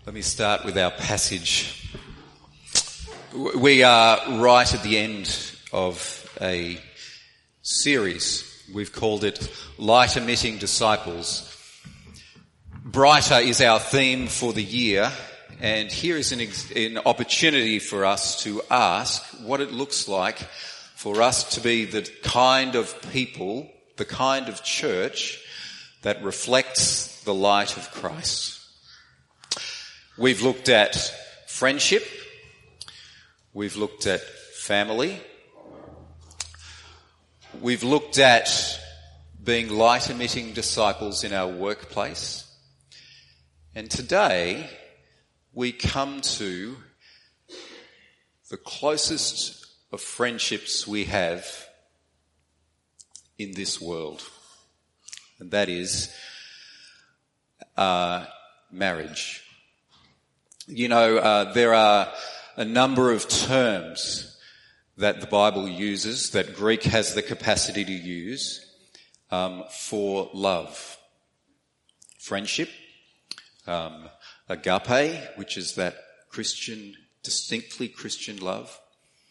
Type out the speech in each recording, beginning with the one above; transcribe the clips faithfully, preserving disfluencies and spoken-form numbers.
Let me start with our passage. We are right at the end of a series. We've called it Light Emitting Disciples. Brighter is our theme for the year, and here is an, ex- an opportunity for us to ask what it looks like for us to be the kind of people, the kind of church that reflects the light of Christ. We've looked at friendship, we've looked at family, we've looked at being light-emitting disciples in our workplace, and today we come to the closest of friendships we have in this world, and that is uh, marriage. You know, uh, there are a number of terms that the Bible uses, that Greek has the capacity to use, um, for love. Friendship, um, agape, which is that Christian, distinctly Christian love.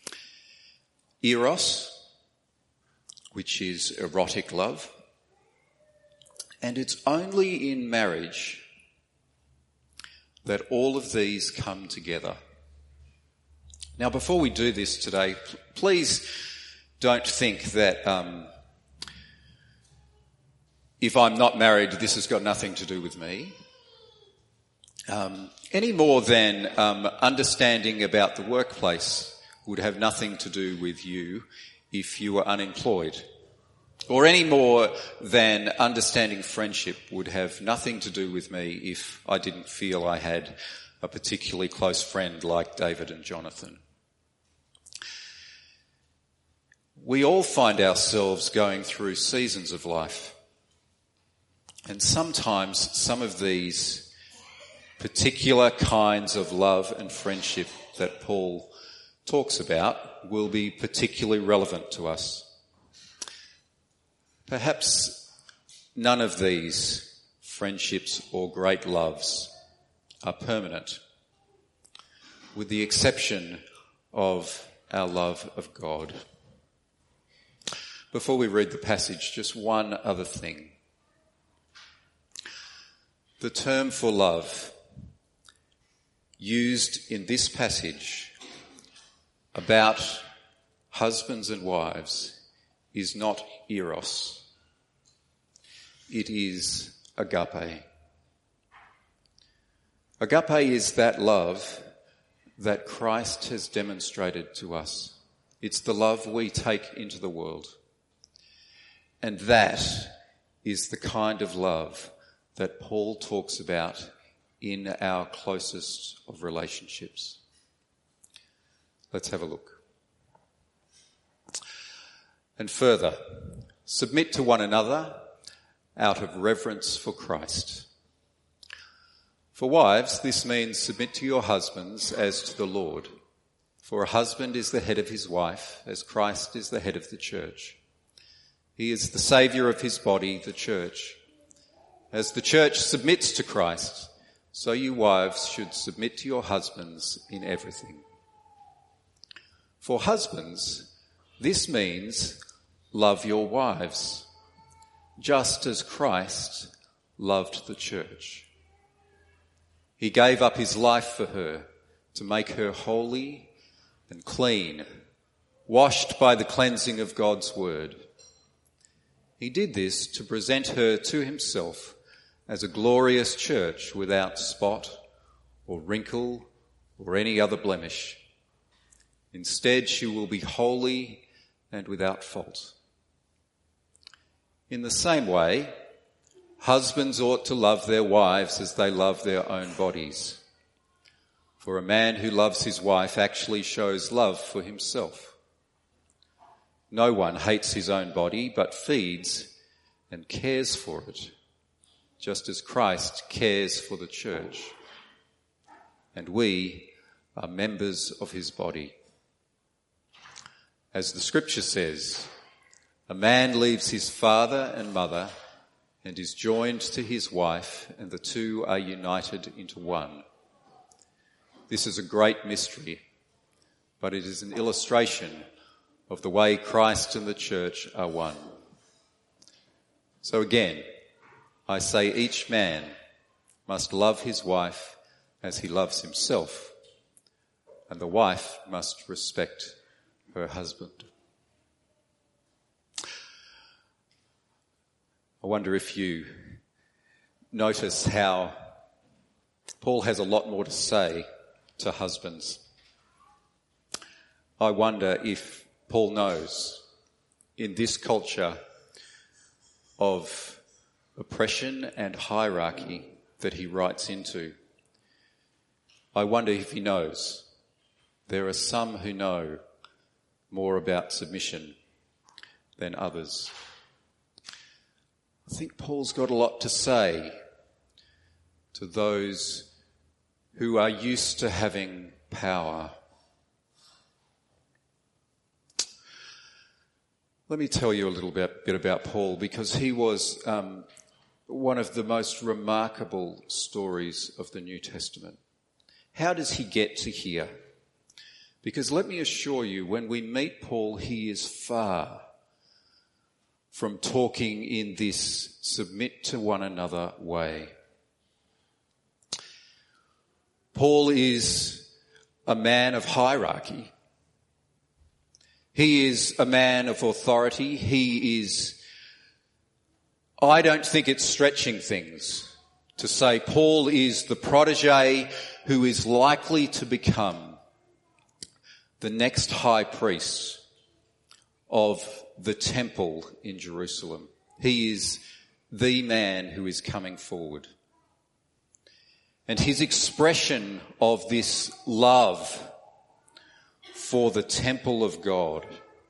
Eros, which is erotic love. And it's only in marriage that all of these come together. Now, before we do this today, please don't think that um, if I'm not married, this has got nothing to do with me. Um, any more than um, understanding about the workplace would have nothing to do with you if you were unemployed. Or any more than understanding friendship would have nothing to do with me if I didn't feel I had a particularly close friend like David and Jonathan. We all find ourselves going through seasons of life. And sometimes some of these particular kinds of love and friendship that Paul talks about will be particularly relevant to us. Perhaps none of these friendships or great loves are permanent, with the exception of our love of God. Before we read the passage, just one other thing. The term for love used in this passage about husbands and wives is not eros. It is agape. Agape is that love that Christ has demonstrated to us. It's the love we take into the world. And that is the kind of love that Paul talks about in our closest of relationships. Let's have a look. And further, submit to one another out of reverence for Christ. For wives, this means submit to your husbands as to the Lord. For a husband is the head of his wife, as Christ is the head of the church. He is the saviour of his body, the church. As the church submits to Christ, so you wives should submit to your husbands in everything. For husbands, this means love your wives, just as Christ loved the church. He gave up his life for her to make her holy and clean, washed by the cleansing of God's word. He did this to present her to himself as a glorious church without spot or wrinkle or any other blemish. Instead, she will be holy and without fault. In the same way, husbands ought to love their wives as they love their own bodies. For a man who loves his wife actually shows love for himself. No one hates his own body, but feeds and cares for it, just as Christ cares for the church. And we are members of his body. As the scripture says, a man leaves his father and mother and is joined to his wife, and the two are united into one. This is a great mystery, but it is an illustration of the way Christ and the church are one. So again, I say each man must love his wife as he loves himself, and the wife must respect her husband. I wonder if you notice how Paul has a lot more to say to husbands. I wonder if Paul knows in this culture of oppression and hierarchy that he writes into, I wonder if he knows there are some who know more about submission than others. I think Paul's got a lot to say to those who are used to having power. Let me tell you a little bit, bit about Paul, because he was um, one of the most remarkable stories of the New Testament. How does he get to here? Because let me assure you, when we meet Paul, he is far from talking in this submit to one another way. Paul is a man of hierarchy. He is a man of authority. He is, I don't think it's stretching things to say Paul is the protege who is likely to become the next high priest of the temple in Jerusalem. He is the man who is coming forward. And his expression of this love for the temple of God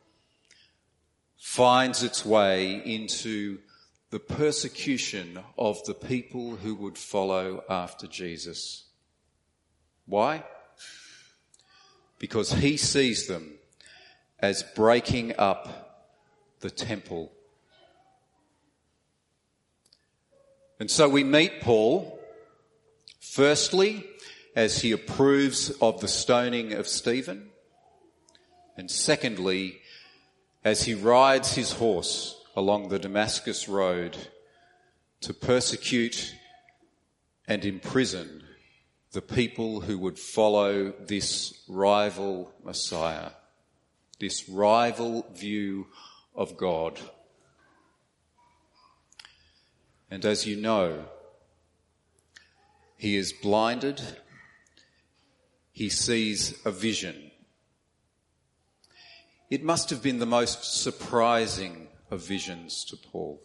finds its way into the persecution of the people who would follow after Jesus. Why? Because he sees them as breaking up the temple. And so we meet Paul, firstly, as he approves of the stoning of Stephen, and secondly, as he rides his horse along the Damascus road to persecute and imprison the people who would follow this rival Messiah, this rival view of God. And as you know, he is blinded. He sees a vision. It must have been the most surprising of visions to Paul.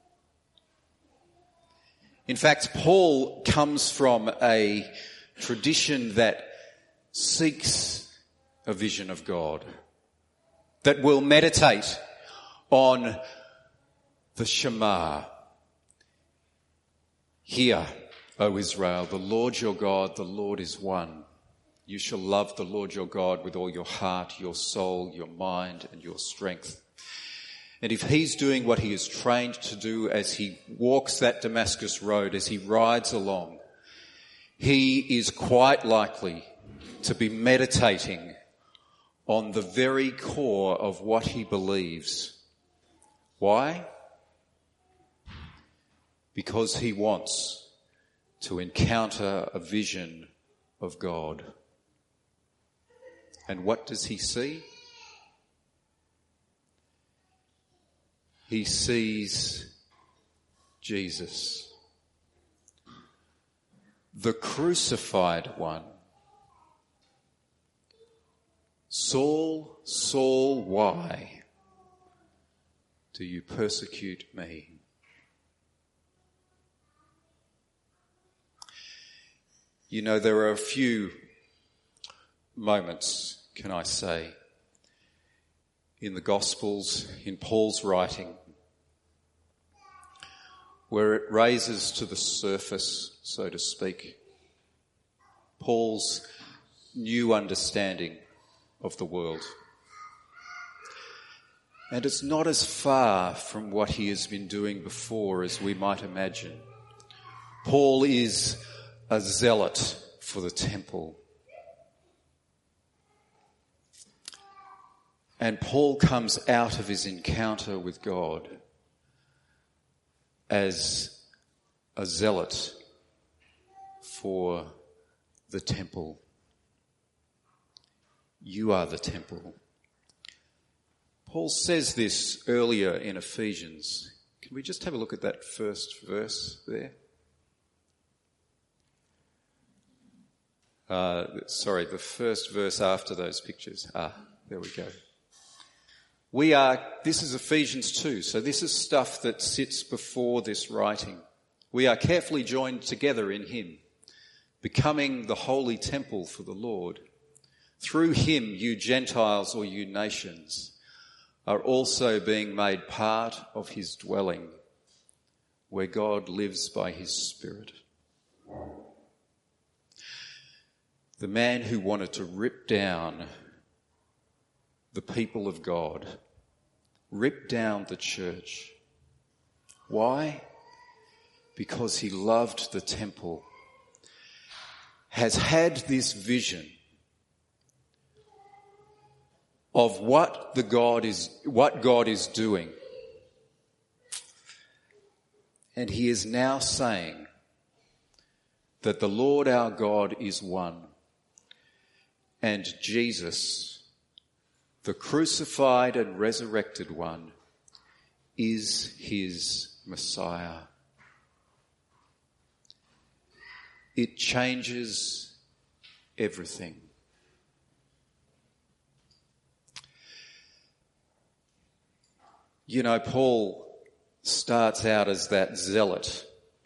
In fact, Paul comes from a tradition that seeks a vision of God, that will meditate on the Shema. Hear, O Israel, the Lord your God, the Lord is one. You shall love the Lord your God with all your heart, your soul, your mind, and your strength. And if he's doing what he is trained to do as he walks that Damascus road, as he rides along, he is quite likely to be meditating on the very core of what he believes. Why? Because he wants to encounter a vision of God. And what does he see? He sees Jesus, the crucified one. Saul, Saul, why do you persecute me? You know, there are a few moments, can I say, in the Gospels, in Paul's writing, where it raises to the surface, so to speak, Paul's new understanding of the world. And it's not as far from what he has been doing before as we might imagine. Paul is a zealot for the temple. And Paul comes out of his encounter with God as a zealot for the temple. You are the temple. Paul says this earlier in Ephesians. Can we just have a look at that first verse there? Uh, sorry, the first verse after those pictures. Ah, there we go. We are, this is Ephesians two, so this is stuff that sits before this writing. We are carefully joined together in him, becoming the holy temple for the Lord. Through him, you Gentiles or you nations are also being made part of his dwelling, where God lives by his Spirit. The man who wanted to rip down the people of God, rip down the church. Why? Because he loved the temple, has had this vision of what the God is, what God is doing. And he is now saying that the Lord our God is one, and Jesus, the crucified and resurrected one, is his Messiah. It changes everything. You know, Paul starts out as that zealot,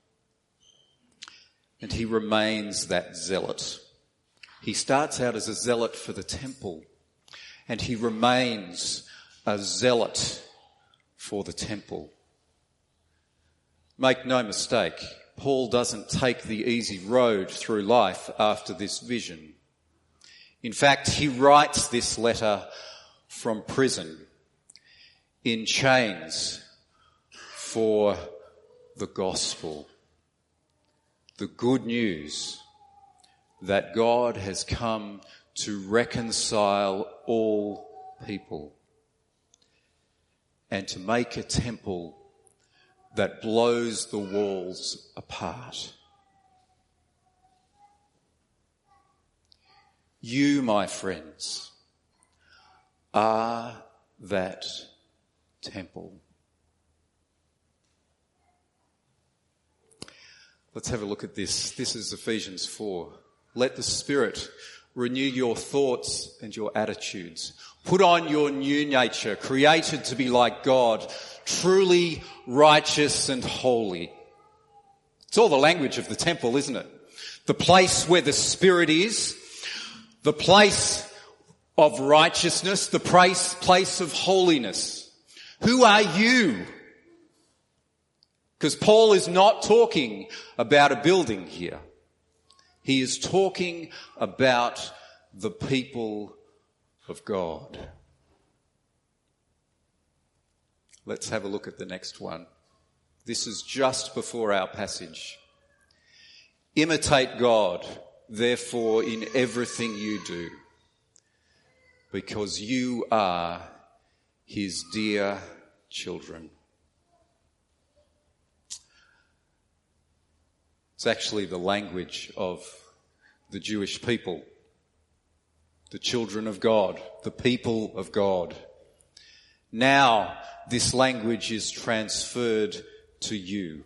and he remains that zealot. He starts out as a zealot for the temple, and he remains a zealot for the temple. Make no mistake, Paul doesn't take the easy road through life after this vision. In fact, he writes this letter from prison, in chains, for the gospel, the good news that God has come to reconcile all people and to make a temple that blows the walls apart. You, my friends, are that temple. Let's have a look at this. This is Ephesians four. Let the Spirit renew your thoughts and your attitudes. Put on your new nature, created to be like God, truly righteous and holy. It's all the language of the temple, isn't it? The place where the Spirit is, the place of righteousness, the place, place of holiness. Who are you? Because Paul is not talking about a building here. He is talking about the people of God. Let's have a look at the next one. This is just before our passage. Imitate God, therefore, in everything you do, because you are his dear children. It's actually the language of the Jewish people, the children of God, the people of God. Now this language is transferred to you.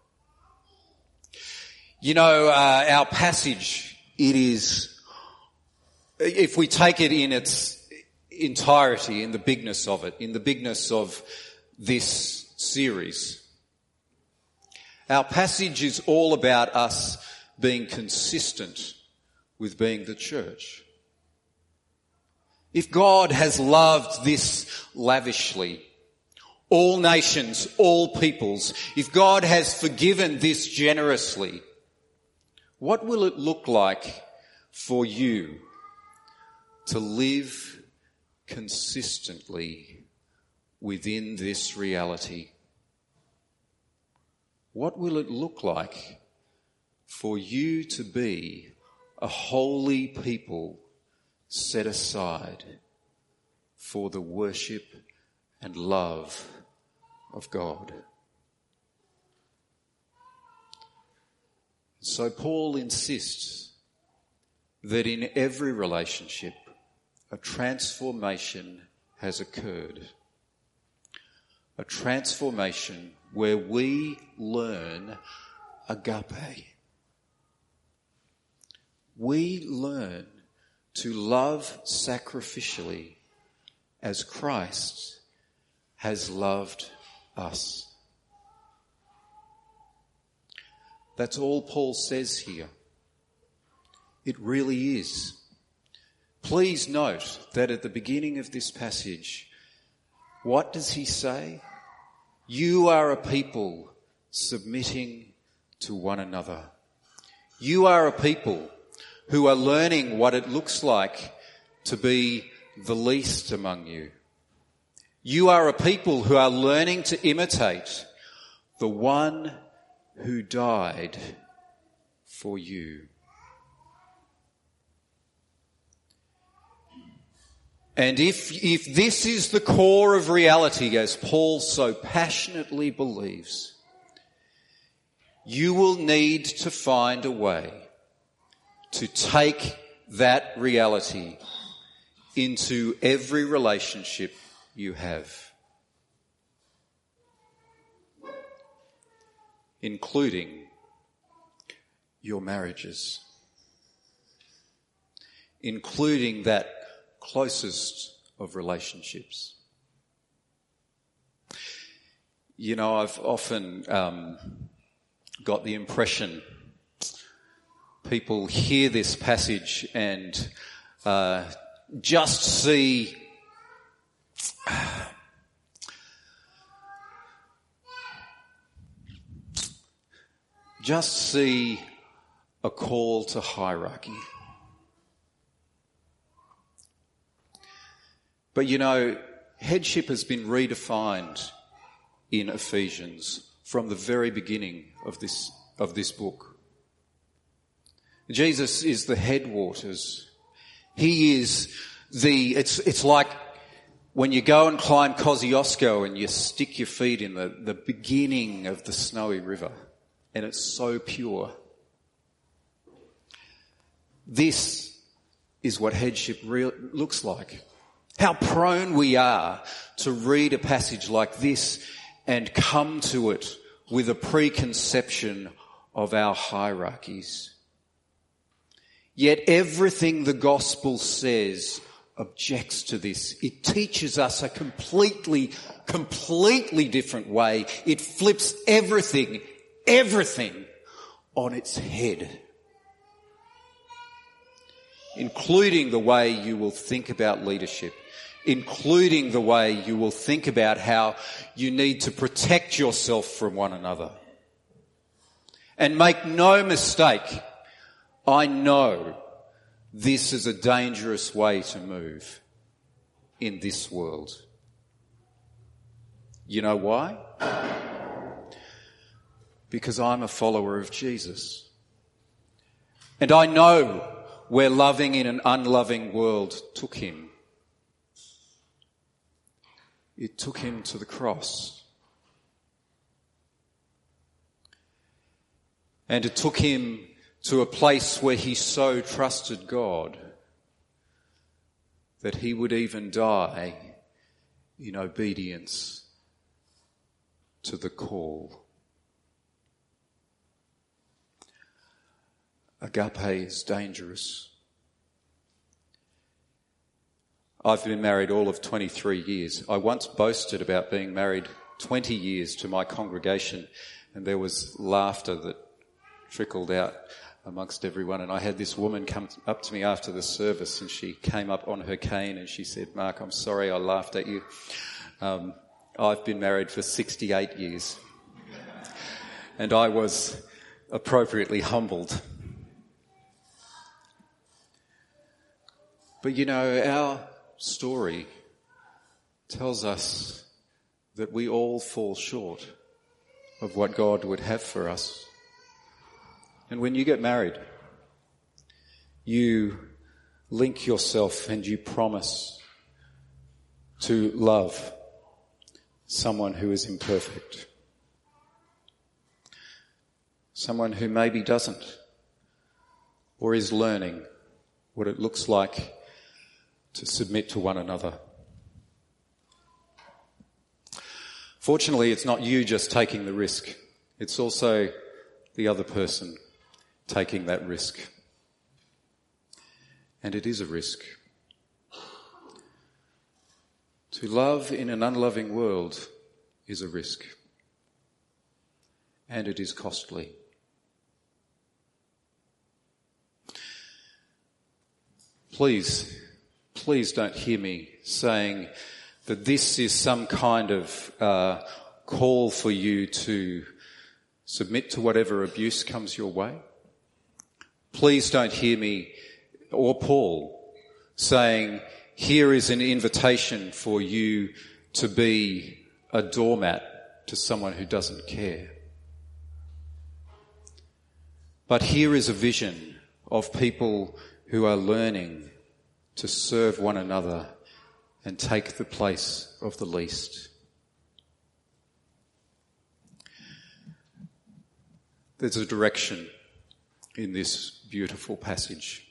You know, uh, our passage, it is, if we take it in its entirety, in the bigness of it, in the bigness of this series, our passage is all about us being consistent with being the church. If God has loved this lavishly, all nations, all peoples, if God has forgiven this generously, what will it look like for you to live consistently within this reality? What will it look like for you to be a holy people set aside for the worship and love of God. So Paul insists that in every relationship, a transformation has occurred. A transformation where we learn agape. We learn to love sacrificially as Christ has loved us. That's all Paul says here. It really is. Please note that at the beginning of this passage, what does he say? You are a people submitting to one another. You are a people who are learning what it looks like to be the least among you. You are a people who are learning to imitate the one who died for you. And if, if this is the core of reality, as Paul so passionately believes, you will need to find a way to take that reality into every relationship you have, including your marriages, including that closest of relationships. You know, I've often um, got the impression people hear this passage and uh, just see just see a call to hierarchy. But you know, headship has been redefined in Ephesians from the very beginning of this of this book. Jesus is the headwaters. He is the, it's it's like when you go and climb Kosciuszko and you stick your feet in the, the beginning of the snowy river, and it's so pure. This is what headship re- looks like. How prone we are to read a passage like this and come to it with a preconception of our hierarchies. Yet everything the gospel says objects to this. It teaches us a completely, completely different way. It flips everything, everything on its head, including the way you will think about leadership, including the way you will think about how you need to protect yourself from one another. And make no mistake, I know this is a dangerous way to move in this world. You know why? Because I'm a follower of Jesus. And I know where loving in an unloving world took him. It took him to the cross. And it took him to a place where he so trusted God that he would even die in obedience to the call. Agape is dangerous. I've been married all of twenty-three years. I once boasted about being married twenty years to my congregation, and there was laughter that trickled out amongst everyone. And I had this woman come up to me after the service, and she came up on her cane and she said, "Mark, I'm sorry I laughed at you. Um, I've been married for sixty-eight years." And I was appropriately humbled. But you know, our story tells us that we all fall short of what God would have for us. And when you get married, you link yourself and you promise to love someone who is imperfect, someone who maybe doesn't, or is learning what it looks like to submit to one another. Fortunately, it's not you just taking the risk. It's also the other person taking that risk. And it is a risk. To love in an unloving world is a risk. And it is costly. Please, please don't hear me saying that this is some kind of uh, call for you to submit to whatever abuse comes your way. Please don't hear me or Paul saying, here is an invitation for you to be a doormat to someone who doesn't care. But here is a vision of people who are learning to serve one another and take the place of the least. There's a direction in this beautiful passage.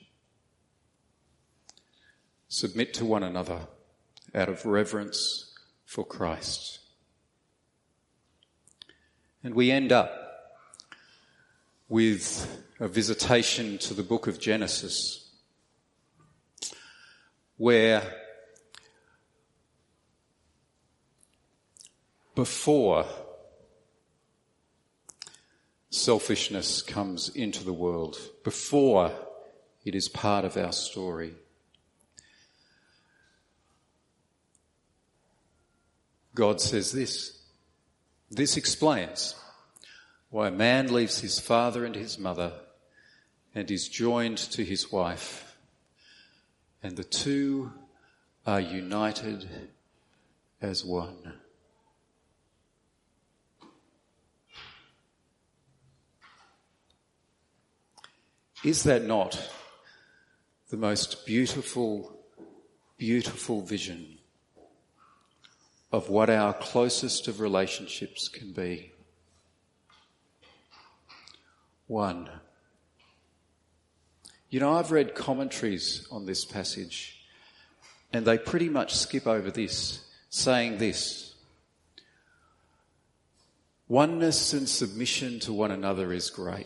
Submit to one another out of reverence for Christ. And we end up with a visitation to the book of Genesis, where before selfishness comes into the world, before it is part of our story, God says this. This explains why a man leaves his father and his mother and is joined to his wife, and the two are united as one. Is that not the most beautiful, beautiful vision of what our closest of relationships can be? One. You know, I've read commentaries on this passage, and they pretty much skip over this, saying this: oneness and submission to one another is great,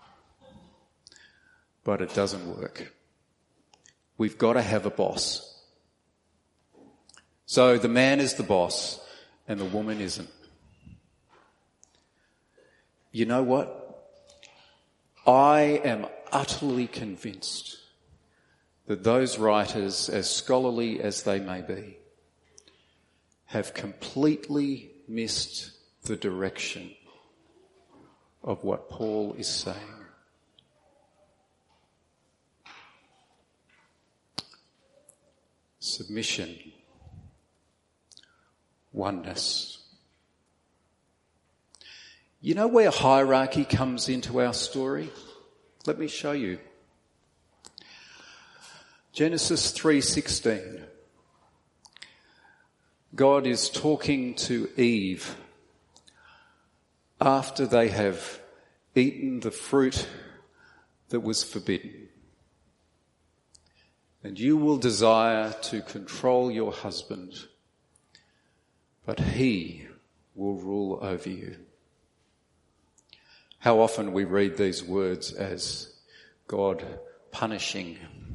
but it doesn't work. We've got to have a boss. So the man is the boss and the woman isn't. You know what? I am utterly convinced that those writers, as scholarly as they may be, have completely missed the direction of what Paul is saying. Submission, oneness. You know where hierarchy comes into our story? Let me show you. Genesis three sixteen. God is talking to Eve after they have eaten the fruit that was forbidden. And you will desire to control your husband, but he will rule over you. How often we read these words as God punishing,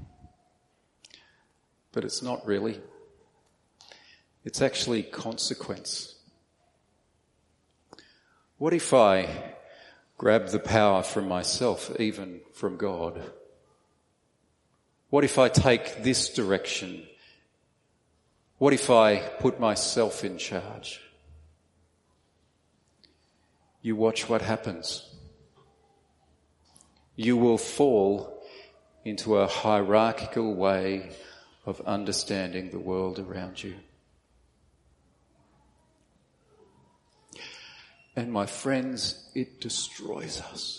but it's not really. It's actually consequence. What if I grab the power from myself, even from God? What if I take this direction? What if I put myself in charge? You watch what happens. You will fall into a hierarchical way of understanding the world around you. And my friends, it destroys us.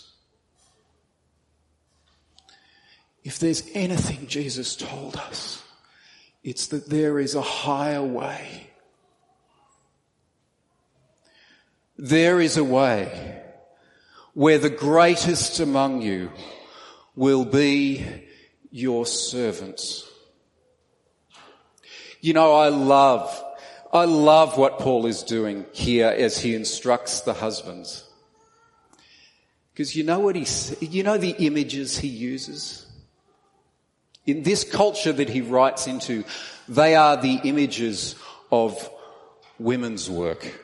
If there's anything Jesus told us, It's that there is a higher way. There is a way where the greatest among you will be your servants. You know, I love, I love what Paul is doing here as he instructs the husbands. Because you know what he, you know the images he uses? In this culture that he writes into, they are the images of women's work.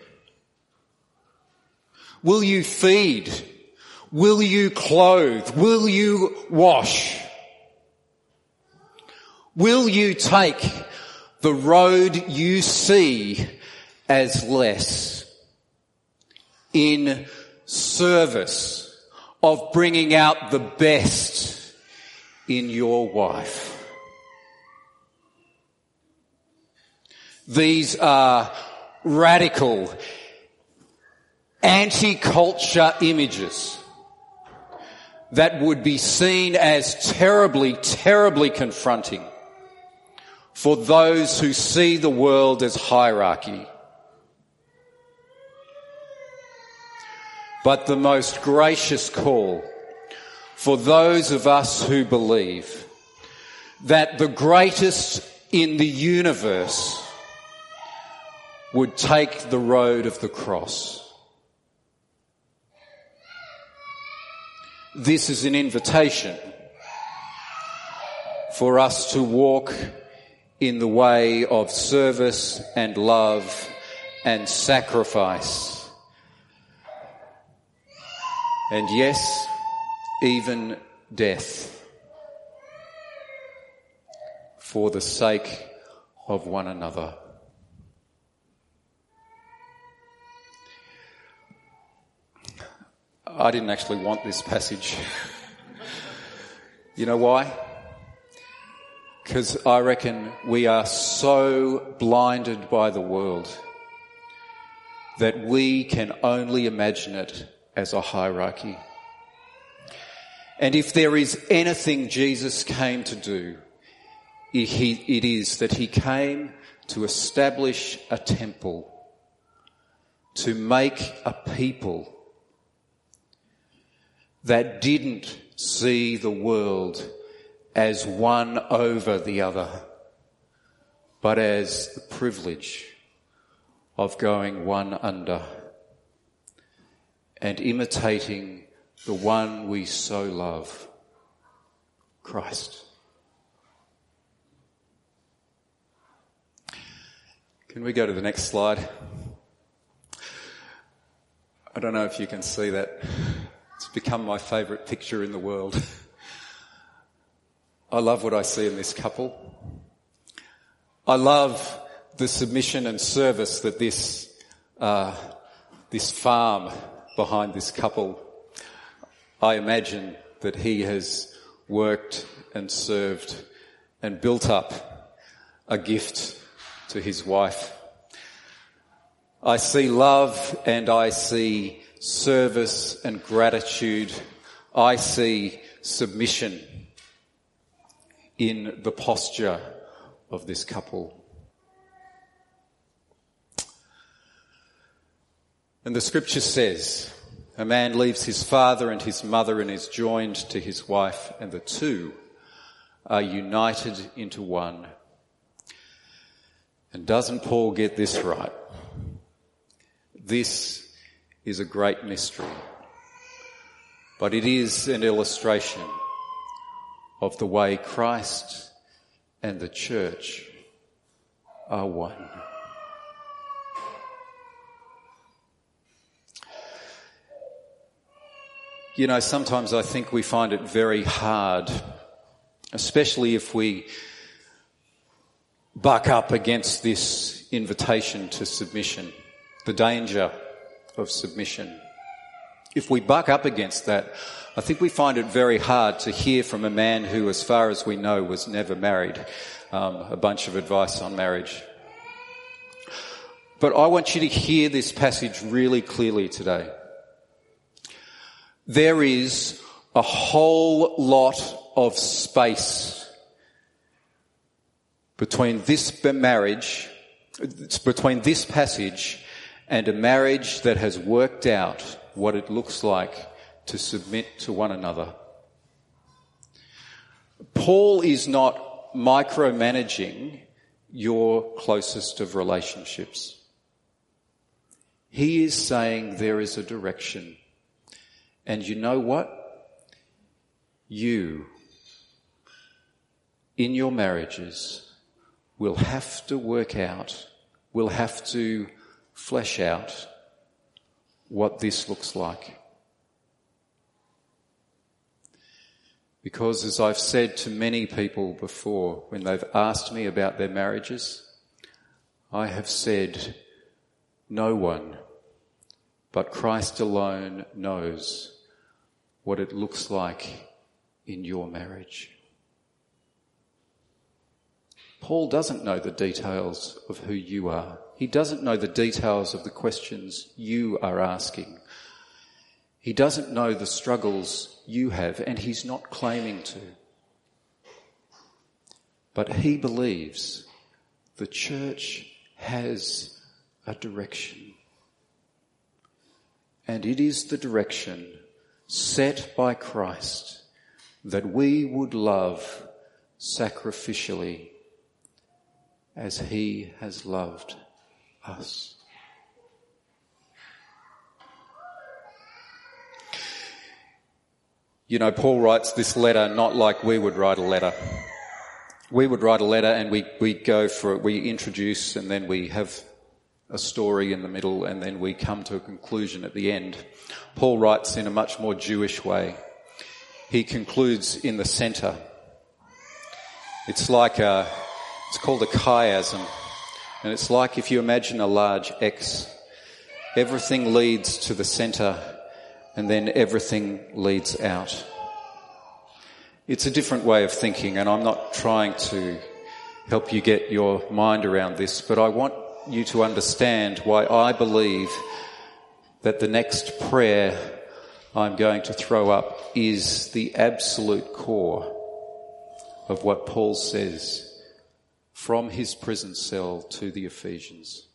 Will you feed? Will you clothe? Will you wash? Will you take the road you see as less in service of bringing out the best in your wife? These are radical anti-culture images that would be seen as terribly, terribly confronting for those who see the world as hierarchy. But the most gracious call for those of us who believe that the greatest in the universe would take the road of the cross. This is an invitation for us to walk in the way of service and love and sacrifice. And yes, even death for the sake of one another. I didn't actually want this passage. You know why? Because I reckon we are so blinded by the world that we can only imagine it as a hierarchy. And if there is anything Jesus came to do, it is that he came to establish a temple, to make a people that didn't see the world as one over the other, but as the privilege of going one under and imitating the one we so love, Christ. Can we go to the next slide? I don't know if you can see that. It's become my favourite picture in the world. I love what I see in this couple. I love the submission and service that this uh, this farm behind this couple, I imagine that he has worked and served and built up a gift to his wife. I see love and I see service and gratitude. I see submission in the posture of this couple. And the scripture says, a man leaves his father and his mother and is joined to his wife, and the two are united into one. And doesn't Paul get this right? This is a great mystery, but it is an illustration of the way Christ and the church are one. You know, sometimes I think we find it very hard, especially if we buck up against this invitation to submission, the danger of submission. If we buck up against that, I think we find it very hard to hear from a man who, as far as we know, was never married, um, a bunch of advice on marriage. But I want you to hear this passage really clearly today. There is a whole lot of space between this marriage, between this passage and a marriage that has worked out what it looks like to submit to one another. Paul is not micromanaging your closest of relationships. He is saying there is a direction. And you know what? You, in your marriages, will have to work out, will have to flesh out what this looks like. Because as I've said to many people before, when they've asked me about their marriages, I have said, no one but Christ alone knows what it looks like in your marriage. Paul doesn't know the details of who you are. He doesn't know the details of the questions you are asking. He doesn't know the struggles you have, and he's not claiming to. But he believes the church has a direction. And it is the direction set by Christ that we would love sacrificially as he has loved us. You know, Paul writes this letter not like we would write a letter. We would write a letter and we, we go for it, we introduce and then we have a story in the middle and then we come to a conclusion at the end. Paul writes in a much more Jewish way. He concludes in the centre. It's like a, it's called a chiasm. And it's like if you imagine a large X, everything leads to the centre and then everything leads out. It's a different way of thinking, and I'm not trying to help you get your mind around this, but I want you to understand why I believe that the next prayer I'm going to throw up is the absolute core of what Paul says from his prison cell to the Ephesians.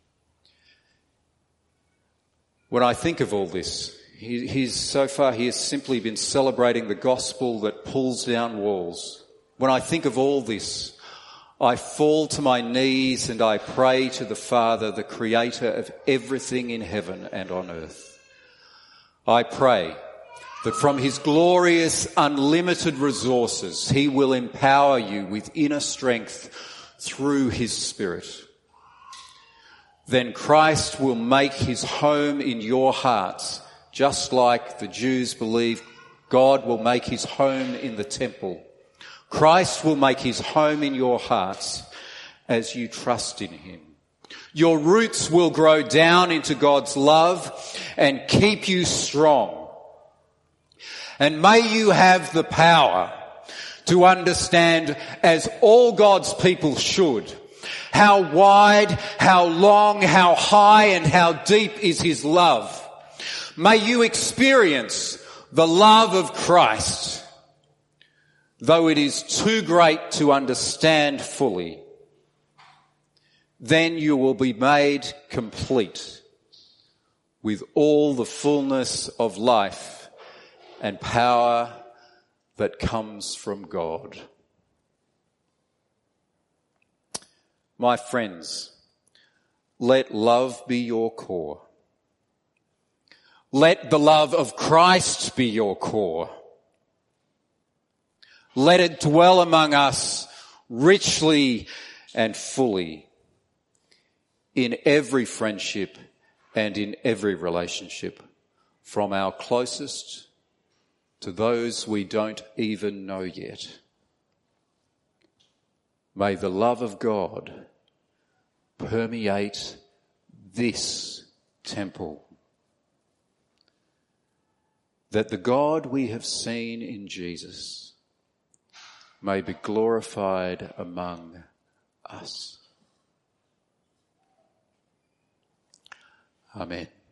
When I think of all this, he, he's so far he has simply been celebrating the gospel that pulls down walls. When I think of all this, I fall to my knees and I pray to the Father, the creator of everything in heaven and on earth. I pray that from his glorious, unlimited resources, he will empower you with inner strength through his Spirit. Then Christ will make his home in your hearts, just like the Jews believe God will make his home in the temple. Christ will make his home in your hearts as you trust in him. Your roots will grow down into God's love and keep you strong. And may you have the power to understand, as all God's people should, how wide, how long, how high and how deep is his love. May you experience the love of Christ, though it is too great to understand fully. Then you will be made complete with all the fullness of life and power that comes from God. My friends, let love be your core. Let the love of Christ be your core. Let it dwell among us richly and fully in every friendship and in every relationship, from our closest to those we don't even know yet. May the love of God permeate this temple, that the God we have seen in Jesus may be glorified among us. Amen.